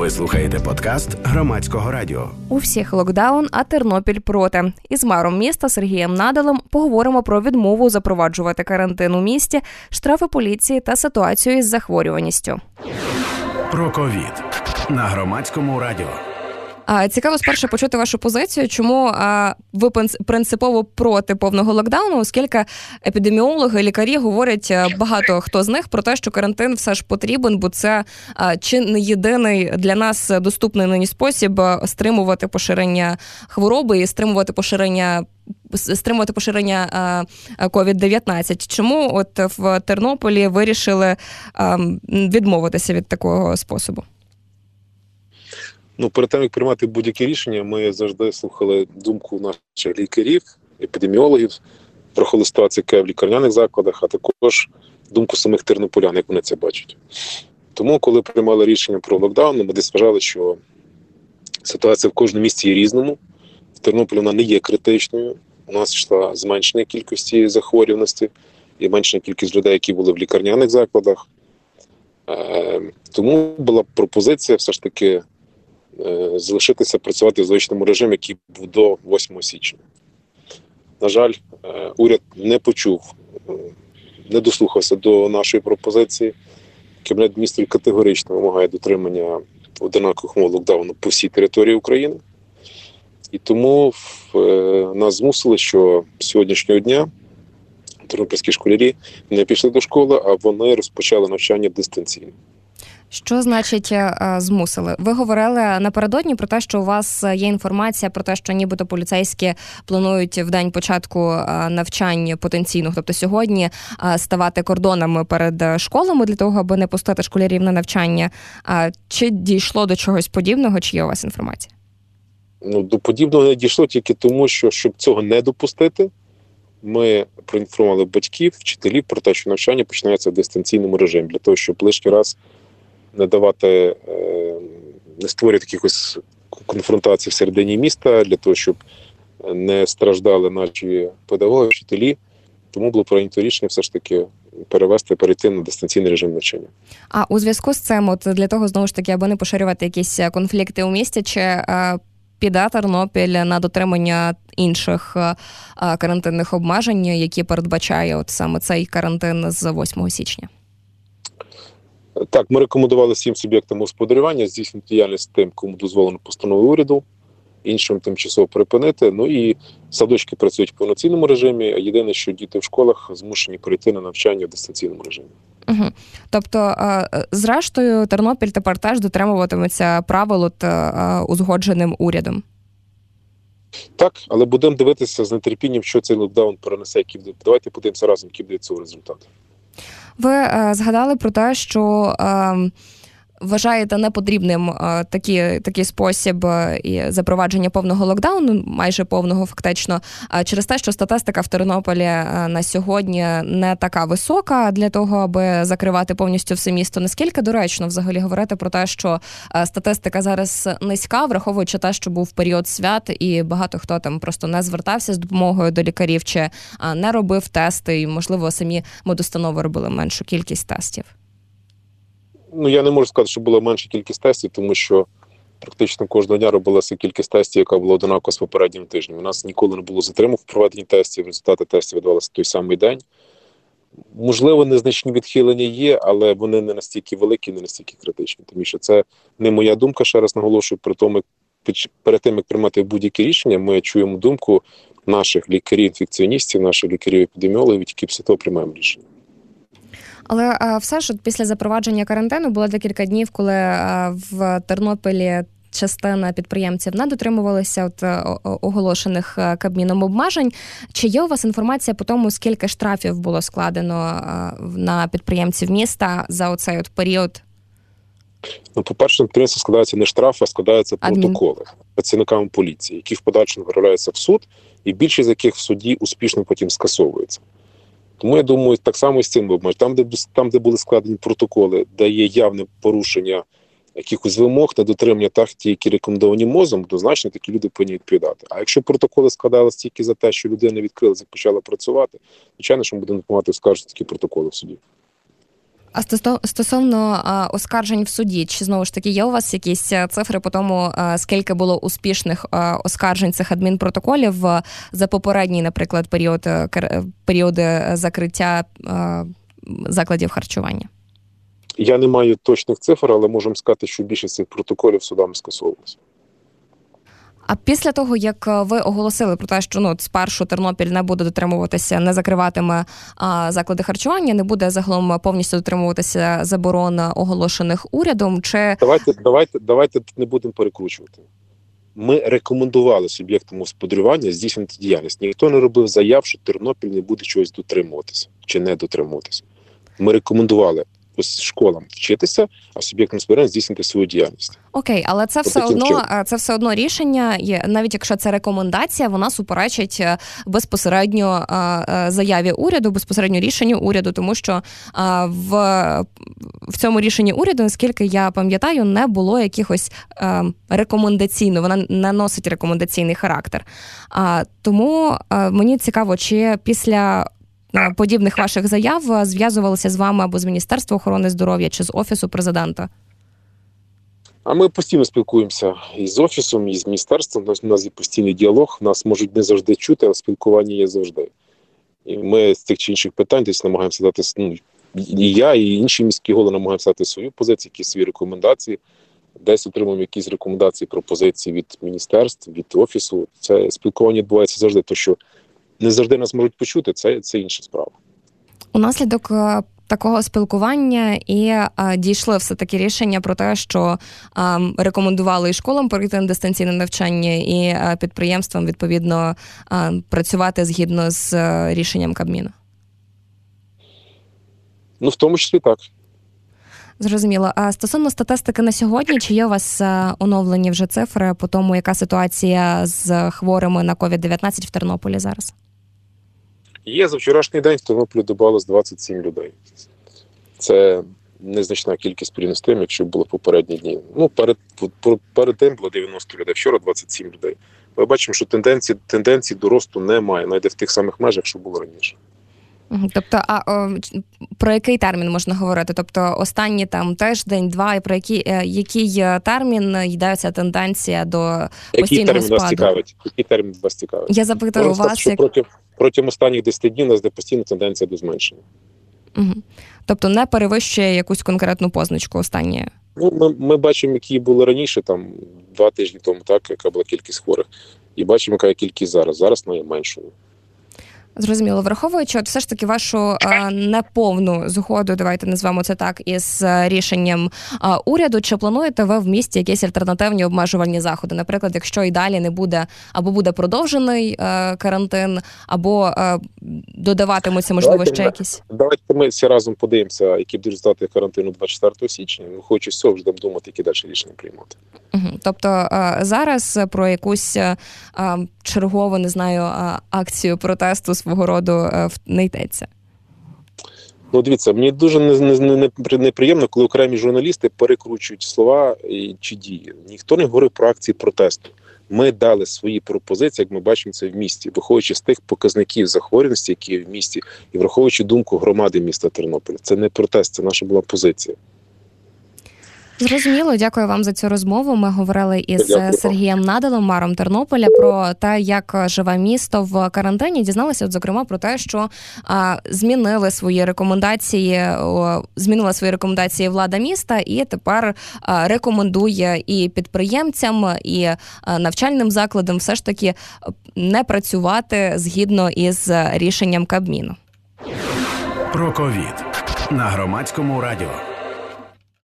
Ви слухаєте подкаст Громадського радіо. У всіх локдаун, а Тернопіль проти. Із мером міста Сергієм Надалем поговоримо про відмову запроваджувати карантин у місті, штрафи поліції та ситуацію із захворюваністю. Про ковід на Громадському радіо. Цікаво спершу почути вашу позицію, чому ви принципово проти повного локдауну, оскільки епідеміологи, лікарі говорять, багато хто з них, про те, що карантин все ж потрібен, бо це чи не єдиний для нас доступний нині спосіб стримувати поширення хвороби і стримувати поширення COVID-19. Чому от в Тернополі вирішили відмовитися від такого способу? Перед тим, як приймати будь-які рішення, ми завжди слухали думку наших лікарів, епідеміологів про ситуацію, яка в лікарняних закладах, а також думку самих тернополян, як вони це бачать. Тому, коли приймали рішення про локдаун, ми десь вважали, що ситуація в кожному місті є різному. В Тернополі вона не є критичною. У нас йшла зменшення кількості захворюваності і зменшення кількість людей, які були в лікарняних закладах. Тому була пропозиція все ж таки залишитися працювати в звичному режимі, який був до 8 січня. На жаль, уряд не почув, не дослухався до нашої пропозиції. Кабінет міністрів категорично вимагає дотримання однакових умов локдауну по всій території України. І тому нас змусили, що з сьогоднішнього дня тернопільські школярі не пішли до школи, а вони розпочали навчання дистанційно. Що значить змусили? Ви говорили напередодні про те, що у вас є інформація про те, що нібито поліцейські планують в день початку навчань потенційно, тобто сьогодні, ставати кордонами перед школами для того, аби не пустити школярів на навчання. Чи дійшло до чогось подібного, чи є у вас інформація? До подібного не дійшло тільки тому, що, щоб цього не допустити, ми проінформували батьків, вчителів про те, що навчання починається в дистанційному режимі, для того, щоб лишній раз не давати, не створювати якихось конфронтацій всередині міста, для того, щоб не страждали наші педагоги, вчителі. Тому було прийнято рішення все ж таки перейти на дистанційний режим навчання. А у зв'язку з цим, от для того, знову ж таки, аби не поширювати якісь конфлікти у місті, чи піде Тернопіль на дотримання інших карантинних обмежень, які передбачає от саме цей карантин з 8 січня? Так, ми рекомендували всім суб'єктам господарювання здійснити діяльність тим, кому дозволено постановою уряду, іншим тимчасово припинити. І садочки працюють в повноцінному режимі, а єдине, що діти в школах змушені перейти на навчання в дистанційному режимі. Угу. Тобто, зрештою, Тернопіль тепер теж дотримуватиметься правил узгодженим урядом? Так, але будемо дивитися з нетерпінням, що цей локдаун перенесе. Давайте подивимося разом, які будуть цього результати. Ви згадали про те, що вважаєте непотрібним такий спосіб і запровадження повного локдауну, майже повного фактично, через те, що статистика в Тернополі на сьогодні не така висока для того, аби закривати повністю все місто. Наскільки доречно взагалі говорити про те, що статистика зараз низька, враховуючи те, що був період свят і багато хто там просто не звертався з допомогою до лікарів чи не робив тести і, можливо, самі медустанови робили меншу кількість тестів? Я не можу сказати, що була менша кількість тестів, тому що практично кожного дня робилася кількість тестів, яка була однакова з попереднім тижнем. У нас ніколи не було затримок в проведенні тестів, результати тестів видавалися той самий день. Можливо, незначні відхилення є, але вони не настільки великі, не настільки критичні. Тому що це не моя думка, ще раз наголошую, перед тим, як приймати будь-які рішення, ми чуємо думку наших лікарів-інфекціоністів, наших лікарів-епідеміологів, які після того приймаємо рішення. Але все ж після запровадження карантину було декілька днів, коли в Тернополі частина підприємців не дотримувалися оголошених Кабміном обмежень. Чи є у вас інформація по тому, скільки штрафів було складено на підприємців міста за оцей період? По-перше, на підприємство складаються не штрафи, а складаються протоколи працівниками поліції, які в подальшому направляються в суд, і більшість з яких в суді успішно потім скасовується. Тому, я думаю, так само і з цим обмеженням. Там, де були складені протоколи, де є явне порушення якихось вимог на дотримання ті, які рекомендовані МОЗом, однозначно такі люди повинні відповідати. А якщо протоколи складалися тільки за те, що людина відкрилася і почала працювати, звичайно, що ми будемо допомагати оскаржити такі протоколи в суді. А стосовно оскаржень в суді, чи знову ж таки є у вас якісь цифри по тому, скільки було успішних оскаржень цих адмінпротоколів за попередній, наприклад, періоди закриття закладів харчування? Я не маю точних цифр, але можемо сказати, що більшість цих протоколів судами скасовувалися. А після того, як ви оголосили про те, що спершу Тернопіль не буде дотримуватися, не закриватиме заклади харчування, не буде загалом повністю дотримуватися заборон, оголошених урядом, чи... Давайте не будемо перекручувати. Ми рекомендували суб'єктам господарювання здійснити діяльність. Ніхто не робив заяв, що Тернопіль не буде чогось дотримуватися чи не дотримуватися. Ми рекомендували школам вчитися, а суб'єктам господарювання здійснити свою діяльність. Окей, але це все одно рішення, навіть якщо це рекомендація, вона суперечить безпосередньо заяві уряду, безпосередньо рішенню уряду, тому що в цьому рішенні уряду, наскільки я пам'ятаю, не було якихось рекомендаційно, вона не носить рекомендаційний характер. Тому мені цікаво, чи після подібних ваших заяв зв'язувалися з вами або з Міністерства охорони здоров'я, чи з Офісу Президента? А ми постійно спілкуємося і з Офісом, і з Міністерством. У нас є постійний діалог, нас можуть не завжди чути, але спілкування є завжди. І ми з тих чи інших питань десь намагаємося дати, і я, і інші міські голови намагаємося дати свою позицію, якісь свої рекомендації. Десь отримуємо якісь рекомендації, пропозиції від міністерств, від Офісу. Це спілкування відбувається завжди, тому що не завжди нас можуть почути, це інша справа. Унаслідок такого спілкування і дійшли все-таки рішення про те, що рекомендували і школам перейти на дистанційне навчання, і підприємствам, відповідно, працювати згідно з рішенням Кабміну? В тому числі так. Зрозуміло. А стосовно статистики на сьогодні, чи є у вас оновлені вже цифри по тому, яка ситуація з хворими на COVID-19 в Тернополі зараз? Є, за вчорашній день в Тернополі додавалось 27 людей. Це незначна кількість порівняно з тим, якщо було попередні дні. Перед тим було 90 людей, вчора 27 людей. Ми бачимо, що тенденції до росту немає, навіть в тих самих межах, що було раніше. Тобто, про який термін можна говорити? Тобто, останні тиждень, два, і про який термін йде ця тенденція до постійного спаду? Який термін вас цікавить? Я запитую у вас, протягом останніх 10 днів у нас йде постійна тенденція до зменшення. Угу. Тобто, не перевищує якусь конкретну позначку останнє? Ми бачимо, які були раніше, 2 тижні тому, яка була кількість хворих. І бачимо, яка є кількість зараз. Зараз вона є меншою. Зрозуміло. Враховуючи все ж таки вашу неповну згоду, давайте назвемо це так, із рішенням уряду, чи плануєте ви в місті якісь альтернативні обмежувальні заходи? Наприклад, якщо і далі не буде, або буде продовжений карантин, або додаватимуться, можливо, ще якісь? Давайте ми всі разом подивимося, які будуть результати карантину 24 січня. Ми хочемо з цього вже думати, які далі рішення приймати. Тобто зараз про якусь чергову, акцію протесту свого роду не йдеться? Дивіться, мені дуже неприємно, коли окремі журналісти перекручують слова чи дії. Ніхто не говорив про акції протесту. Ми дали свої пропозиції, як ми бачимо це в місті, виходячи з тих показників захворюваності, які є в місті, і враховуючи думку громади міста Тернополя. Це не протест, це наша була позиція. Зрозуміло, дякую вам за цю розмову. Ми говорили із Сергієм Наделом, мером Тернополя, про те, як живе місто в карантині. Дізналися, зокрема, про те, що змінила свої рекомендації влада міста, і тепер рекомендує і підприємцям, і навчальним закладам все ж таки не працювати згідно із рішенням Кабміну. Про ковід на Громадському радіо.